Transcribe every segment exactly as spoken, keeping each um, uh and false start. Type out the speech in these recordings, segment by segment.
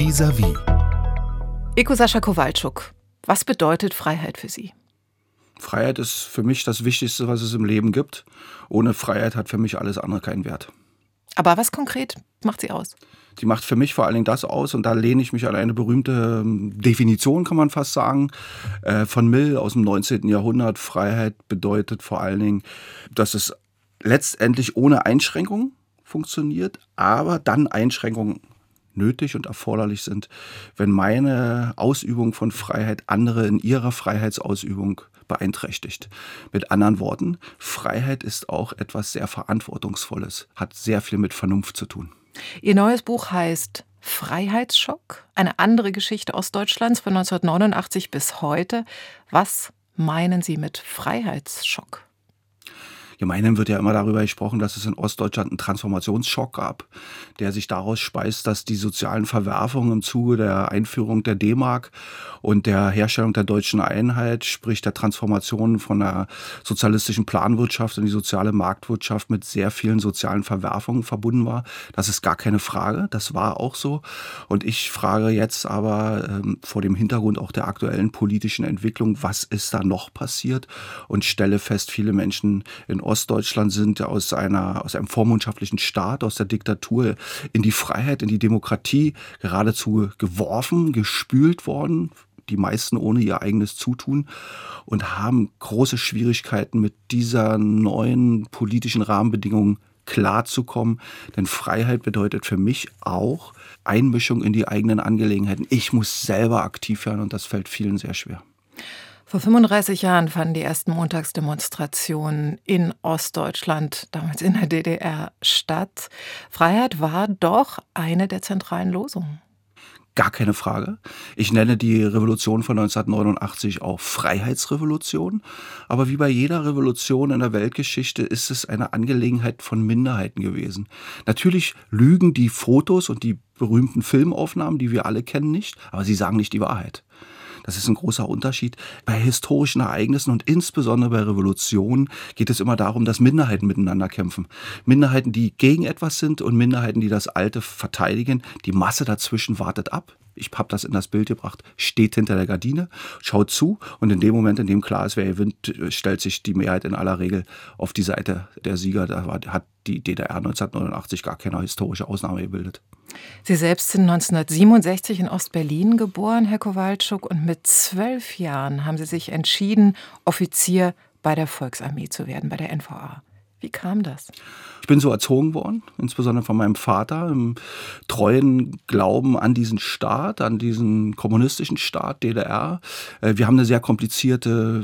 Vis-à-vis. Eko Sascha Kowalczuk, was bedeutet Freiheit für Sie? Freiheit ist für mich das Wichtigste, was es im Leben gibt. Ohne Freiheit hat für mich alles andere keinen Wert. Aber was konkret macht sie aus? Die macht für mich vor allen Dingen das aus, und da lehne ich mich an eine berühmte Definition, kann man fast sagen, von Mill aus dem neunzehnten Jahrhundert. Freiheit bedeutet vor allen Dingen, dass es letztendlich ohne Einschränkung funktioniert, aber dann Einschränkungen nötig und erforderlich sind, wenn meine Ausübung von Freiheit andere in ihrer Freiheitsausübung beeinträchtigt. Mit anderen Worten, Freiheit ist auch etwas sehr Verantwortungsvolles, hat sehr viel mit Vernunft zu tun. Ihr neues Buch heißt Freiheitsschock, eine andere Geschichte Ostdeutschlands von neunzehnhundertneunundachtzig bis heute. Was meinen Sie mit Freiheitsschock? Gemeinhin wird ja immer darüber gesprochen, dass es in Ostdeutschland einen Transformationsschock gab, der sich daraus speist, dass die sozialen Verwerfungen im Zuge der Einführung der D-Mark und der Herstellung der deutschen Einheit, sprich der Transformation von der sozialistischen Planwirtschaft in die soziale Marktwirtschaft, mit sehr vielen sozialen Verwerfungen verbunden war. Das ist gar keine Frage, das war auch so. Und ich frage jetzt aber ähm, vor dem Hintergrund auch der aktuellen politischen Entwicklung, was ist da noch passiert, und stelle fest, viele Menschen in Ostdeutschland sind aus einer, aus einem vormundschaftlichen Staat, aus der Diktatur in die Freiheit, in die Demokratie geradezu geworfen, gespült worden, die meisten ohne ihr eigenes Zutun, und haben große Schwierigkeiten, mit dieser neuen politischen Rahmenbedingungen klarzukommen. Denn Freiheit bedeutet für mich auch Einmischung in die eigenen Angelegenheiten. Ich muss selber aktiv werden, und das fällt vielen sehr schwer. Vor fünfunddreißig Jahren fanden die ersten Montagsdemonstrationen in Ostdeutschland, damals in der D D R, statt. Freiheit war doch eine der zentralen Losungen. Gar keine Frage. Ich nenne die Revolution von neunzehnhundertneunundachtzig auch Freiheitsrevolution. Aber wie bei jeder Revolution in der Weltgeschichte ist es eine Angelegenheit von Minderheiten gewesen. Natürlich lügen die Fotos und die berühmten Filmaufnahmen, die wir alle kennen, nicht, aber sie sagen nicht die Wahrheit. Das ist ein großer Unterschied. Bei historischen Ereignissen und insbesondere bei Revolutionen geht es immer darum, dass Minderheiten miteinander kämpfen. Minderheiten, die gegen etwas sind, und Minderheiten, die das Alte verteidigen. Die Masse dazwischen wartet ab. Ich habe das in das Bild gebracht, steht hinter der Gardine, schaut zu, und in dem Moment, in dem klar ist, wer gewinnt, stellt sich die Mehrheit in aller Regel auf die Seite der Sieger. Da war, hat die D D R neunzehnhundertneunundachtzig gar keine historische Ausnahme gebildet. Sie selbst sind neunzehnhundertsiebenundsechzig in Ostberlin geboren, Herr Kowalczuk, und mit zwölf Jahren haben Sie sich entschieden, Offizier bei der Volksarmee zu werden, bei der N V A. Wie kam das? Ich bin so erzogen worden, insbesondere von meinem Vater, im treuen Glauben an diesen Staat, an diesen kommunistischen Staat D D R. Wir haben eine sehr komplizierte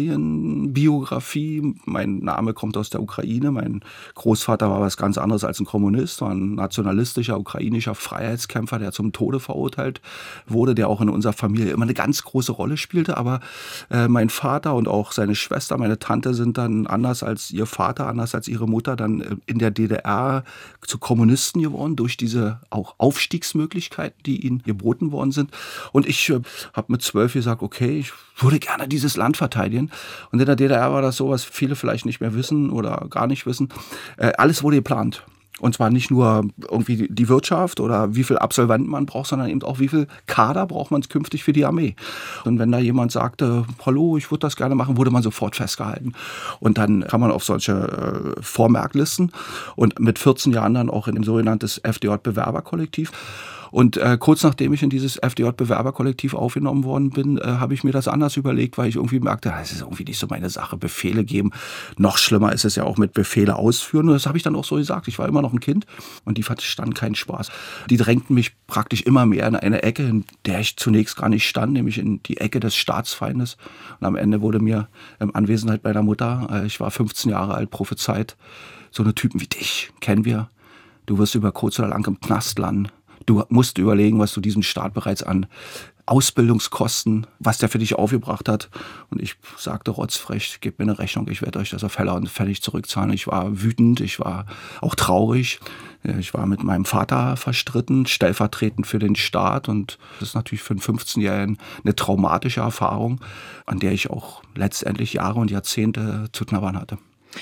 Familienbiografie. Mein Name kommt aus der Ukraine. Mein Großvater war was ganz anderes als ein Kommunist, war ein nationalistischer ukrainischer Freiheitskämpfer, der zum Tode verurteilt wurde, der auch in unserer Familie immer eine ganz große Rolle spielte. Aber äh, mein Vater und auch seine Schwester, meine Tante, sind dann anders als ihr Vater, anders als ihre Mutter, dann in der D D R zu Kommunisten geworden, durch diese auch Aufstiegsmöglichkeiten, die ihnen geboten worden sind. Und ich äh, habe mit zwölf gesagt, okay, ich würde gerne dieses Land verteidigen. Und in der D D R war das so, was viele vielleicht nicht mehr wissen oder gar nicht wissen. Äh, alles wurde geplant. Und zwar nicht nur irgendwie die Wirtschaft oder wie viel Absolventen man braucht, sondern eben auch, wie viel Kader braucht man künftig für die Armee. Und wenn da jemand sagte, hallo, ich würde das gerne machen, wurde man sofort festgehalten. Und dann kam man auf solche äh, Vormerklisten und mit vierzehn Jahren dann auch in dem sogenannten F D J-Bewerberkollektiv. Und äh, kurz nachdem ich in dieses F D J-Bewerberkollektiv aufgenommen worden bin, äh, habe ich mir das anders überlegt, weil ich irgendwie merkte, das ist irgendwie nicht so meine Sache, Befehle geben. Noch schlimmer ist es ja auch mit Befehle ausführen. Und das habe ich dann auch so gesagt. Ich war immer noch ein Kind, und die verstanden keinen Spaß. Die drängten mich praktisch immer mehr in eine Ecke, in der ich zunächst gar nicht stand, nämlich in die Ecke des Staatsfeindes. Und am Ende wurde mir in Anwesenheit meiner Mutter, äh, ich war fünfzehn Jahre alt, prophezeit, so eine Typen wie dich kennen wir. Du wirst über kurz oder lang im Knast landen. Du musst überlegen, was du diesem Staat bereits an Ausbildungskosten, was der für dich aufgebracht hat. Und ich sagte rotzfrech, gebt mir eine Rechnung, ich werde euch das auf Heller und fertig zurückzahlen. Ich war wütend, ich war auch traurig. Ich war mit meinem Vater verstritten, stellvertretend für den Staat. Und das ist natürlich für einen fünfzehnjährigen eine traumatische Erfahrung, an der ich auch letztendlich Jahre und Jahrzehnte zu knabbern hatte.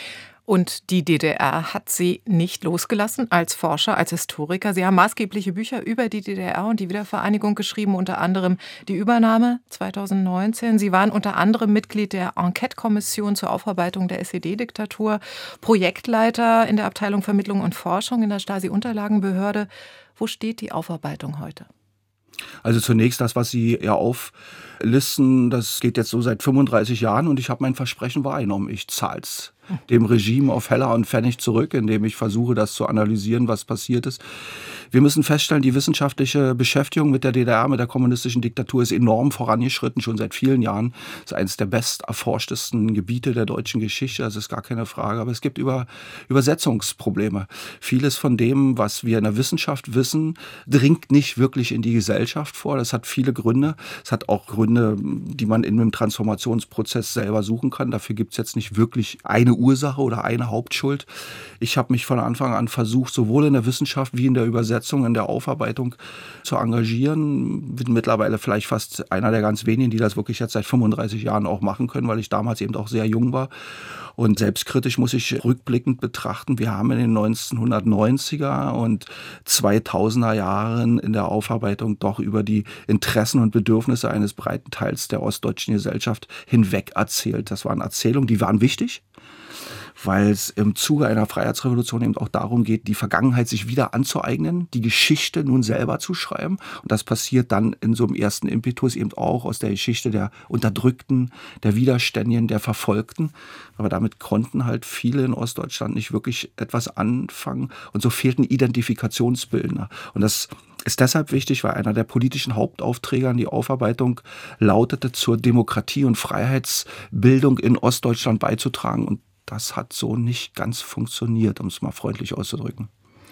Und die D D R hat Sie nicht losgelassen als Forscher, als Historiker. Sie haben maßgebliche Bücher über die D D R und die Wiedervereinigung geschrieben, unter anderem die Übernahme zweitausendneunzehn. Sie waren unter anderem Mitglied der Enquete-Kommission zur Aufarbeitung der S E D-Diktatur, Projektleiter in der Abteilung Vermittlung und Forschung in der Stasi-Unterlagenbehörde. Wo steht die Aufarbeitung heute? Also zunächst das, was Sie ja auflisten, das geht jetzt so seit fünfunddreißig Jahren und ich habe mein Versprechen wahrgenommen. Ich zahle es dem Regime auf Heller und Pfennig zurück, indem ich versuche, das zu analysieren, was passiert ist. Wir müssen feststellen, die wissenschaftliche Beschäftigung mit der D D R, mit der kommunistischen Diktatur ist enorm vorangeschritten, schon seit vielen Jahren. Das ist eines der best erforschtesten Gebiete der deutschen Geschichte, das ist gar keine Frage. Aber es gibt über, Übersetzungsprobleme. Vieles von dem, was wir in der Wissenschaft wissen, dringt nicht wirklich in die Gesellschaft vor. Das hat viele Gründe. Es hat auch Gründe, die man in einem Transformationsprozess selber suchen kann. Dafür gibt es jetzt nicht wirklich eine Ursache oder eine Hauptschuld. Ich habe mich von Anfang an versucht, sowohl in der Wissenschaft wie in der Übersetzung, in der Aufarbeitung zu engagieren. Bin mittlerweile vielleicht fast einer der ganz wenigen, die das wirklich jetzt seit fünfunddreißig Jahren auch machen können, weil ich damals eben auch sehr jung war. Und selbstkritisch muss ich rückblickend betrachten, wir haben in den neunzehnhundertneunziger und zweitausender Jahren in der Aufarbeitung doch über die Interessen und Bedürfnisse eines breiten Teils der ostdeutschen Gesellschaft hinweg erzählt. Das waren Erzählungen, die waren wichtig, weil es im Zuge einer Freiheitsrevolution eben auch darum geht, die Vergangenheit sich wieder anzueignen, die Geschichte nun selber zu schreiben. Und das passiert dann in so einem ersten Impetus eben auch aus der Geschichte der Unterdrückten, der Widerständigen, der Verfolgten. Aber damit konnten halt viele in Ostdeutschland nicht wirklich etwas anfangen. Und so fehlten Identifikationsbildner. Und das ist deshalb wichtig, weil einer der politischen Hauptaufträge an die Aufarbeitung lautete, zur Demokratie- und Freiheitsbildung in Ostdeutschland beizutragen. Und das hat so nicht ganz funktioniert, um es mal freundlich auszudrücken.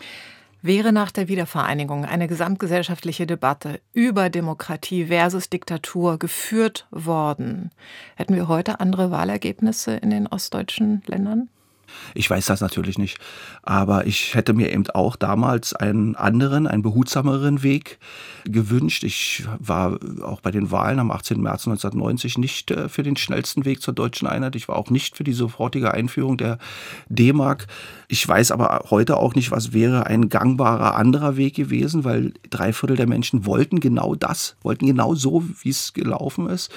Wäre nach der Wiedervereinigung eine gesamtgesellschaftliche Debatte über Demokratie versus Diktatur geführt worden, hätten wir heute andere Wahlergebnisse in den ostdeutschen Ländern? Ich weiß das natürlich nicht, aber ich hätte mir eben auch damals einen anderen, einen behutsameren Weg gewünscht. Ich war auch bei den Wahlen am achtzehnten März neunzehnhundertneunzig nicht für den schnellsten Weg zur deutschen Einheit. Ich war auch nicht für die sofortige Einführung der D-Mark. Ich weiß aber heute auch nicht, was wäre ein gangbarer anderer Weg gewesen, weil drei Viertel der Menschen wollten genau das, wollten genau so, wie es gelaufen ist.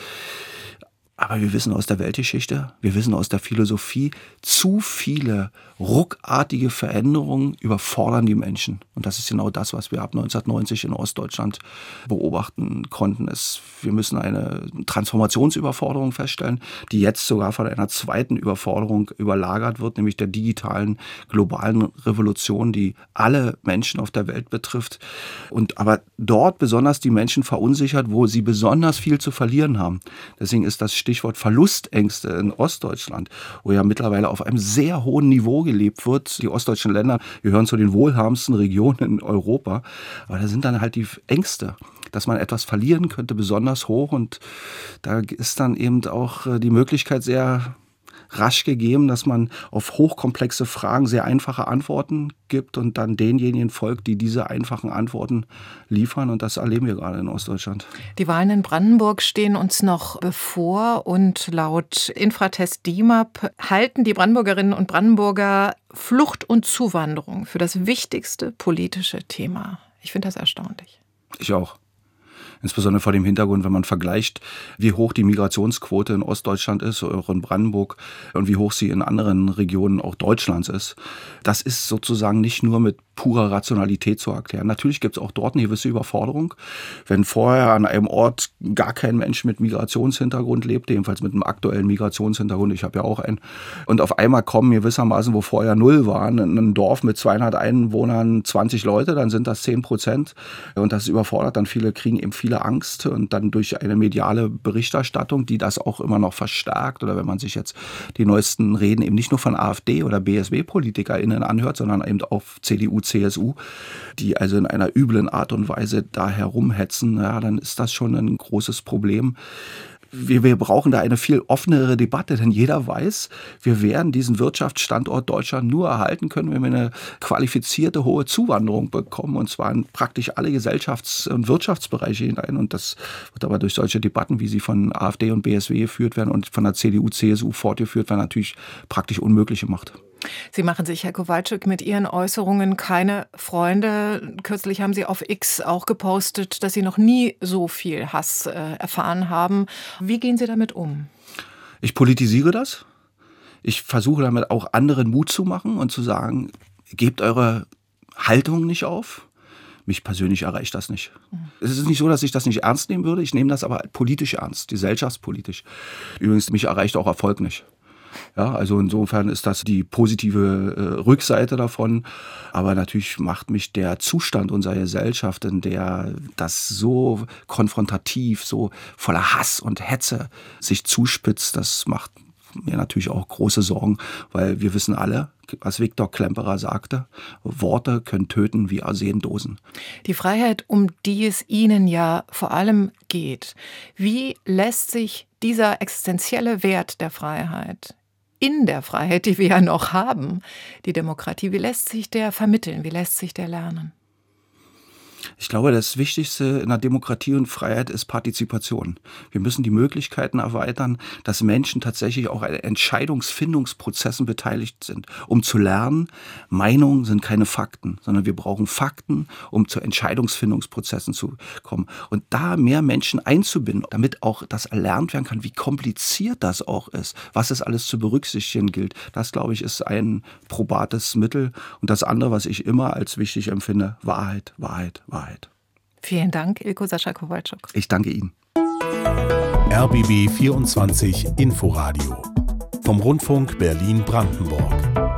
Aber wir wissen aus der Weltgeschichte, wir wissen aus der Philosophie, zu viele ruckartige Veränderungen überfordern die Menschen. Und das ist genau das, was wir ab neunzehnhundertneunzig in Ostdeutschland beobachten konnten. Es, wir müssen eine Transformationsüberforderung feststellen, die jetzt sogar von einer zweiten Überforderung überlagert wird, nämlich der digitalen globalen Revolution, die alle Menschen auf der Welt betrifft. Und aber dort besonders die Menschen verunsichert, wo sie besonders viel zu verlieren haben. Deswegen ist das Stichwort Verlustängste in Ostdeutschland, wo ja mittlerweile auf einem sehr hohen Niveau gelebt wird. Die ostdeutschen Länder gehören zu den wohlhabendsten Regionen in Europa. Aber da sind dann halt die Ängste, dass man etwas verlieren könnte, besonders hoch. Und da ist dann eben auch die Möglichkeit sehr rasch gegeben, dass man auf hochkomplexe Fragen sehr einfache Antworten gibt und dann denjenigen folgt, die diese einfachen Antworten liefern. Und das erleben wir gerade in Ostdeutschland. Die Wahlen in Brandenburg stehen uns noch bevor und laut Infratest D I M A P halten die Brandenburgerinnen und Brandenburger Flucht und Zuwanderung für das wichtigste politische Thema. Ich finde das erstaunlich. Ich auch. Insbesondere vor dem Hintergrund, wenn man vergleicht, wie hoch die Migrationsquote in Ostdeutschland ist, auch in Brandenburg, und wie hoch sie in anderen Regionen auch Deutschlands ist. Das ist sozusagen nicht nur mit purer Rationalität zu erklären. Natürlich gibt es auch dort eine gewisse Überforderung. Wenn vorher an einem Ort gar kein Mensch mit Migrationshintergrund lebte, jedenfalls mit einem aktuellen Migrationshintergrund, ich habe ja auch einen, und auf einmal kommen gewissermaßen, wo vorher null waren, in ein Dorf mit zweihundert Einwohnern zwanzig Leute, dann sind das zehn Prozent. Und das überfordert dann viele, kriegen eben viele Angst und dann durch eine mediale Berichterstattung, die das auch immer noch verstärkt, oder wenn man sich jetzt die neuesten Reden eben nicht nur von AfD oder B S W-PolitikerInnen anhört, sondern eben auch C D U, C S U, die also in einer üblen Art und Weise da herumhetzen, ja, dann ist das schon ein großes Problem. Wir, wir brauchen da eine viel offenere Debatte, denn jeder weiß, wir werden diesen Wirtschaftsstandort Deutschland nur erhalten können, wenn wir eine qualifizierte hohe Zuwanderung bekommen, und zwar in praktisch alle Gesellschafts- und Wirtschaftsbereiche hinein. Und das wird aber durch solche Debatten, wie sie von AfD und B S W geführt werden und von der C D U, C S U fortgeführt werden, natürlich praktisch unmöglich gemacht. Sie machen sich, Herr Kowalczyk, mit Ihren Äußerungen keine Freunde. Kürzlich haben Sie auf X auch gepostet, dass Sie noch nie so viel Hass äh, erfahren haben. Wie gehen Sie damit um? Ich politisiere das. Ich versuche damit auch anderen Mut zu machen und zu sagen, gebt eure Haltung nicht auf. Mich persönlich erreicht das nicht. Mhm. Es ist nicht so, dass ich das nicht ernst nehmen würde. Ich nehme das aber politisch ernst, gesellschaftspolitisch. Übrigens, mich erreicht auch Erfolg nicht. Ja, also insofern ist das die positive äh, Rückseite davon. Aber natürlich macht mich der Zustand unserer Gesellschaft, in der das so konfrontativ, so voller Hass und Hetze sich zuspitzt, das macht mir natürlich auch große Sorgen, weil wir wissen alle, was Viktor Klemperer sagte, Worte können töten wie Arsendosen. Die Freiheit, um die es Ihnen ja vor allem geht, wie lässt sich dieser existenzielle Wert der Freiheit in der Freiheit, die wir ja noch haben, die Demokratie, wie lässt sich der vermitteln, wie lässt sich der lernen? Ich glaube, das Wichtigste in der Demokratie und Freiheit ist Partizipation. Wir müssen die Möglichkeiten erweitern, dass Menschen tatsächlich auch an Entscheidungsfindungsprozessen beteiligt sind, um zu lernen, Meinungen sind keine Fakten, sondern wir brauchen Fakten, um zu Entscheidungsfindungsprozessen zu kommen. Und da mehr Menschen einzubinden, damit auch das erlernt werden kann, wie kompliziert das auch ist, was es alles zu berücksichtigen gilt, das, glaube ich, ist ein probates Mittel. Und das andere, was ich immer als wichtig empfinde, Wahrheit, Wahrheit, Wahrheit. Vielen Dank, Ilko Sascha Kowalczyk. Ich danke Ihnen. R B B vierundzwanzig Inforadio vom Rundfunk Berlin-Brandenburg.